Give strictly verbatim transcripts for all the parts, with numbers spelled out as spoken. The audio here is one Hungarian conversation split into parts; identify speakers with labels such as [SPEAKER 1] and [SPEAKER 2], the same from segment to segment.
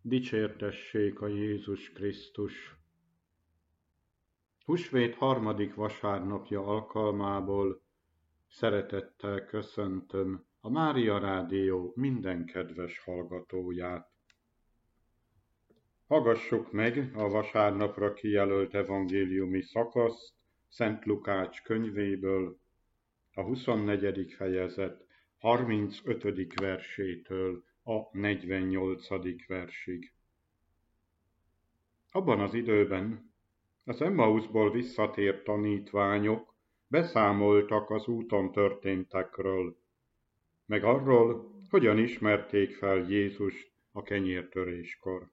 [SPEAKER 1] Dicsértessék a Jézus Krisztus! Húsvét harmadik vasárnapja alkalmából szeretettel köszöntöm a Mária Rádió minden kedves hallgatóját. Hallgassuk meg a vasárnapra kijelölt evangéliumi szakaszt Szent Lukács könyvéből, a huszonnegyedik fejezet harmincötödik versétől a negyvennyolcadik versig. Abban az időben az Emmauszból visszatért tanítványok beszámoltak az úton történtekről, meg arról, hogyan ismerték fel Jézust a kenyértöréskor.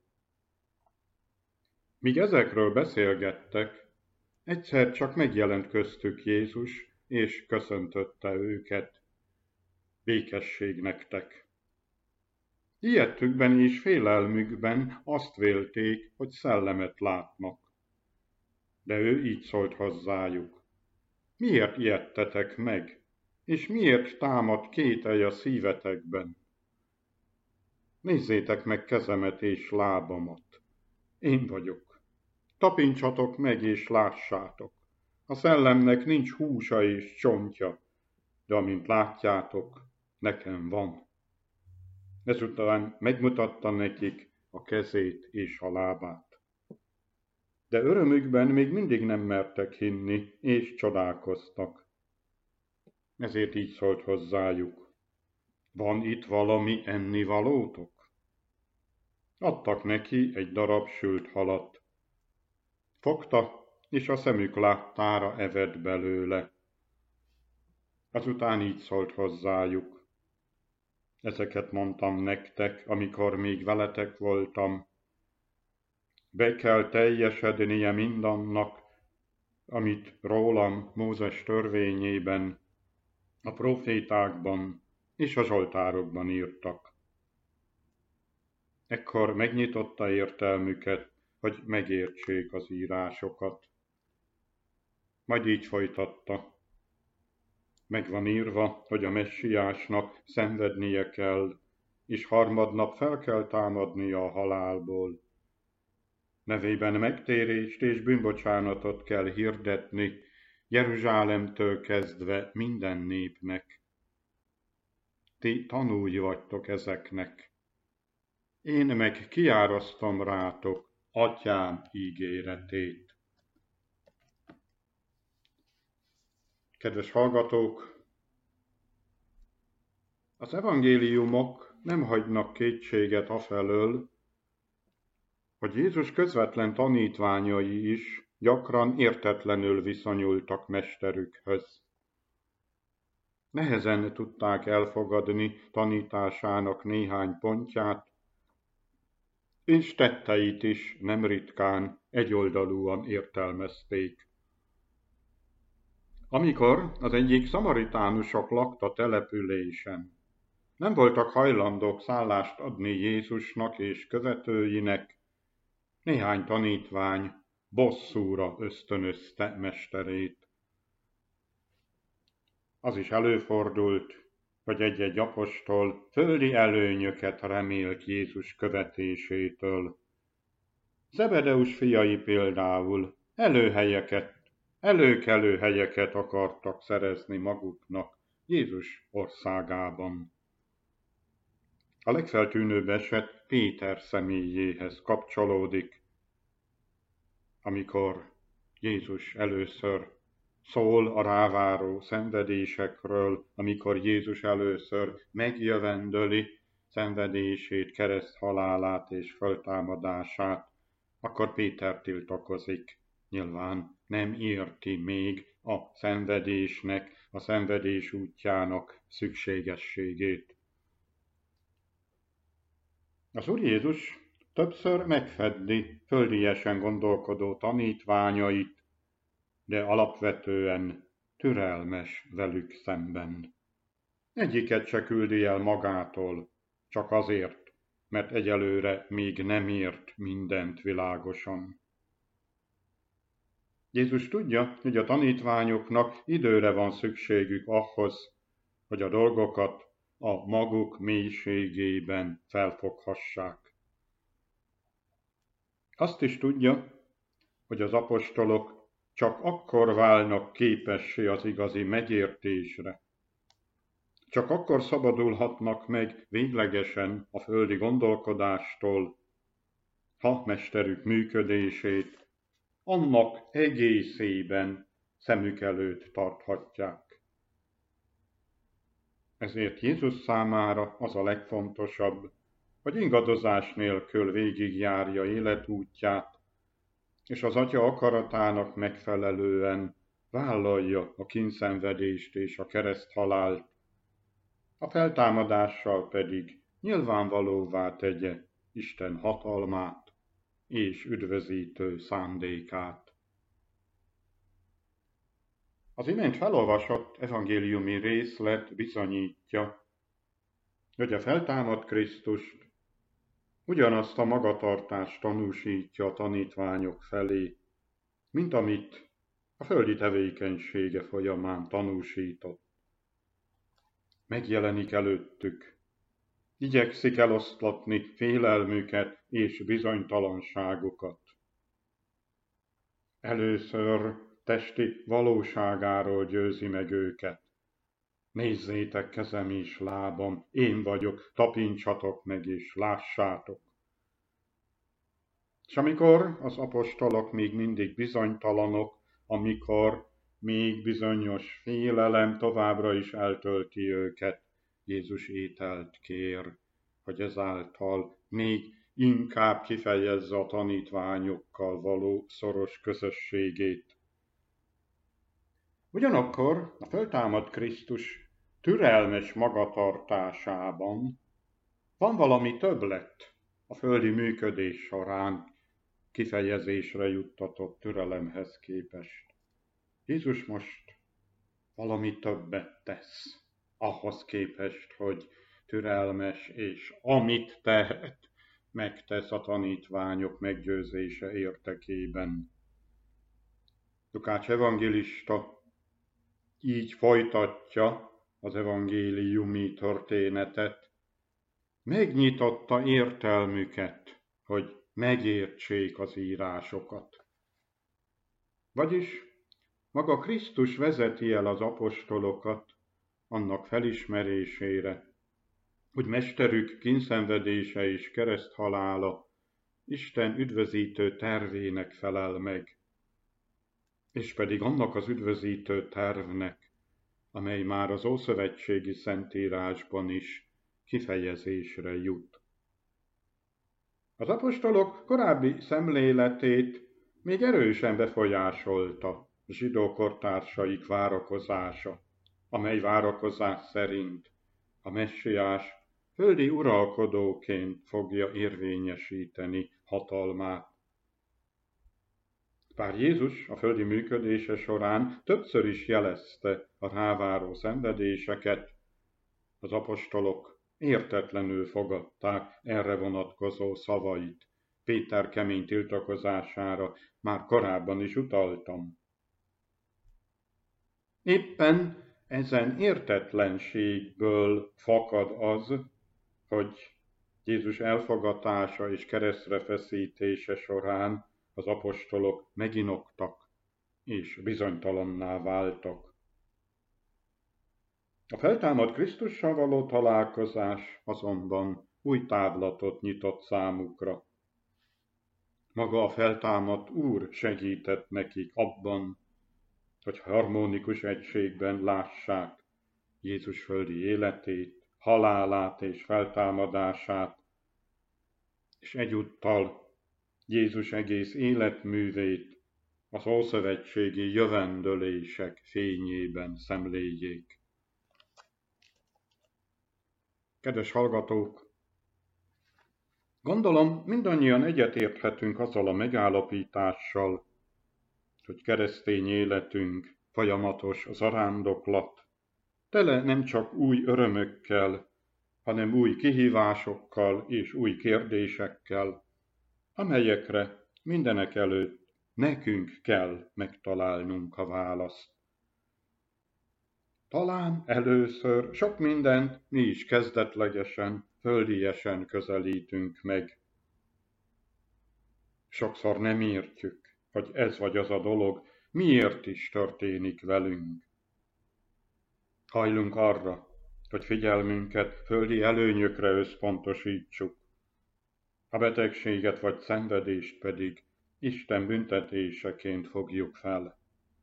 [SPEAKER 1] Míg ezekről beszélgettek, egyszer csak megjelent köztük Jézus, és köszöntötte őket. Békesség nektek! Ijedtükben és félelmükben azt vélték, hogy szellemet látnak. De ő így szólt hozzájuk: miért ijedtetek meg, és miért támad kételj a szívetekben? Nézzétek meg kezemet és lábamat. Én vagyok. Tapincsatok meg és lássátok. A szellemnek nincs húsa és csontja, de amint látjátok, nekem van. Ezután megmutatta nekik a kezét és a lábát. De örömükben még mindig nem mertek hinni, és csodálkoztak. Ezért így szólt hozzájuk: van itt valami ennivalótok? Adtak neki egy darab sült halat. Fogta, és a szemük láttára evett belőle. Azután így szólt hozzájuk: ezeket mondtam nektek, amikor még veletek voltam. Be kell teljesednie mindannak, amit rólam Mózes törvényében, a profétákban és a zsoltárokban írtak. Ekkor megnyitotta értelmüket, hogy megértsék az írásokat. Majd így folytatta: meg van írva, hogy a messiásnak szenvednie kell, és harmadnap fel kell támadnia a halálból. Nevében megtérést és bűnbocsánatot kell hirdetni Jeruzsálemtől kezdve minden népnek. Ti tanúi vagytok ezeknek. Én meg kiárasztom rátok Atyám ígéretét. Kedves hallgatók, az evangéliumok nem hagynak kétséget afelől, hogy Jézus közvetlen tanítványai is gyakran értetlenül viszonyultak mesterükhöz. Nehezen tudták elfogadni tanításának néhány pontját, és tetteit is nem ritkán egyoldalúan értelmezték. Amikor az egyik szamaritánusok lakta településen, nem voltak hajlandók szállást adni Jézusnak és követőinek, néhány tanítvány bosszúra ösztönözte mesterét. Az is előfordult, hogy egy-egy apostol földi előnyöket remélt Jézus követésétől. Zebedeus fiai például előhelyeket, előkelő helyeket akartak szerezni maguknak Jézus országában. A legfeltűnőbb eset Péter személyéhez kapcsolódik, amikor Jézus először szól a ráváró szenvedésekről, amikor Jézus először megjövendöli szenvedését, kereszthalálát és föltámadását, akkor Péter tiltakozik. Nyilván nem érti még a szenvedésnek, a szenvedés útjának szükségességét. Az Úr Jézus többször megfeddi földiesen gondolkodó tanítványait, de alapvetően türelmes velük szemben. Egyiket se küldi el magától, csak azért, mert egyelőre még nem ért mindent világosan. Jézus tudja, hogy a tanítványoknak időre van szükségük ahhoz, hogy a dolgokat a maguk mélységében felfoghassák. Azt is tudja, hogy az apostolok csak akkor válnak képessé az igazi megértésre. Csak akkor szabadulhatnak meg véglegesen a földi gondolkodástól, ha mesterük működését annak egészében szemük előtt tarthatják. Ezért Jézus számára az a legfontosabb, hogy ingadozás nélkül végigjárja életútját, és az Atya akaratának megfelelően vállalja a kínszenvedést és a kereszthalált, a feltámadással pedig nyilvánvalóvá tegye Isten hatalmát és üdvözítő szándékát. Az imént felolvasott evangéliumi részlet bizonyítja, hogy a feltámadt Krisztust ugyanazt a magatartást tanúsítja a tanítványok felé, mint amit a földi tevékenysége folyamán tanúsított. Megjelenik előttük, igyekszik eloszlatni félelmüket és bizonytalanságukat. Először testi valóságáról győzi meg őket. Nézzétek kezem és lábam, én vagyok, tapincsatok meg és lássátok. És amikor az apostolok még mindig bizonytalanok, amikor még bizonyos félelem továbbra is eltölti őket, Jézus ételt kér, hogy ezáltal még inkább kifejezze a tanítványokkal való szoros közösségét. Ugyanakkor a feltámadt Krisztus türelmes magatartásában van valami többlet a földi működés során kifejezésre juttatott türelemhez képest. Jézus most valami többet tesz ahhoz képest, hogy türelmes, és amit tehet, megtesz a tanítványok meggyőzése érdekében. Lukács evangélista így folytatja az evangéliumi történetet. Megnyitotta értelmüket, hogy megértsék az írásokat. Vagyis maga Krisztus vezeti el az apostolokat annak felismerésére, hogy mesterük kínszenvedése és kereszthalála Isten üdvözítő tervének felel meg, és pedig annak az üdvözítő tervnek, amely már az ószövetségi szentírásban is kifejezésre jut. Az apostolok korábbi szemléletét még erősen befolyásolta zsidó kortársaik várakozása, amely várakozás szerint a messiás földi uralkodóként fogja érvényesíteni hatalmát. Bár Jézus a földi működése során többször is jelezte a ráváró szenvedéseket, az apostolok értetlenül fogadták erre vonatkozó szavait. Péter kemény tiltakozására már korábban is utaltam. Éppen ezen értetlenségből fakad az, hogy Jézus elfogatása és keresztre feszítése során az apostolok meginoktak és bizonytalanná váltak. A feltámadt Krisztussal való találkozás azonban új távlatot nyitott számukra. Maga a feltámadt Úr segített nekik abban, hogy harmonikus egységben lássák Jézus földi életét, halálát és feltámadását, és egyúttal Jézus egész életművét az ószövetségi jövendölések fényében szemléljék. Kedves hallgatók! Gondolom, mindannyian egyetérthetünk azzal a megállapítással, hogy keresztény életünk folyamatos zarándoklat, tele nem csak új örömökkel, hanem új kihívásokkal és új kérdésekkel, amelyekre mindenek előtt nekünk kell megtalálnunk a választ. Talán először sok mindent mi is kezdetlegesen, földiesen közelítünk meg. Sokszor nem értjük, hogy ez vagy az a dolog miért is történik velünk. Hajlunk arra, hogy figyelmünket földi előnyökre összpontosítsuk, a betegséget vagy szenvedést pedig Isten büntetéseként fogjuk fel.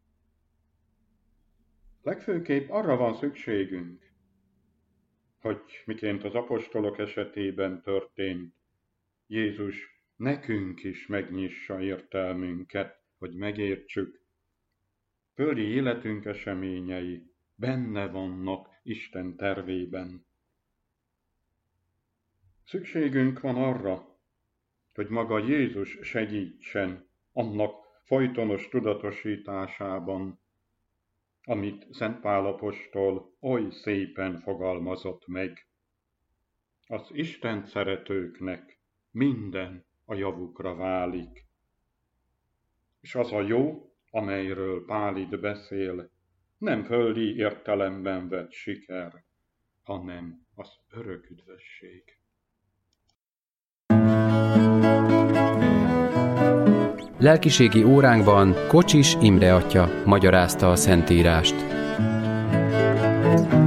[SPEAKER 1] Legfőképp arra van szükségünk, hogy miként az apostolok esetében történt, Jézus nekünk is megnyissa értelmünket, hogy megértsük. Földi életünk eseményei benne vannak Isten tervében. Szükségünk van arra, hogy maga Jézus segítsen annak folytonos tudatosításában, amit Szent Pál apostol oly szépen fogalmazott meg. Az Istent szeretőknek minden a javukra válik. És az a jó, amelyről Pál itt beszél, nem földi értelemben vett siker, hanem az örök üdvösség.
[SPEAKER 2] Lelkiségi óránkban Kocsis Imre atya magyarázta a Szentírást.